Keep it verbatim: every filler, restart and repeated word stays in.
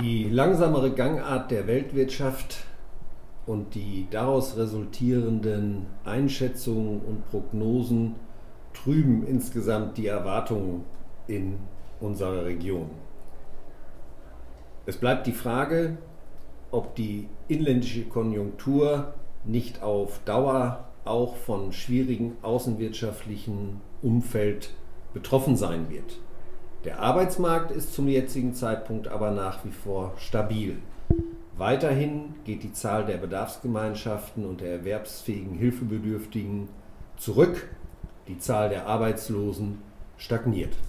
Die langsamere Gangart der Weltwirtschaft und die daraus resultierenden Einschätzungen und Prognosen trüben insgesamt die Erwartungen in unserer Region. Es bleibt die Frage, ob die inländische Konjunktur nicht auf Dauer auch von schwierigen außenwirtschaftlichen Umfeld betroffen sein wird. Der Arbeitsmarkt ist zum jetzigen Zeitpunkt aber nach wie vor stabil. Weiterhin geht die Zahl der Bedarfsgemeinschaften und der erwerbsfähigen Hilfebedürftigen zurück. Die Zahl der Arbeitslosen stagniert.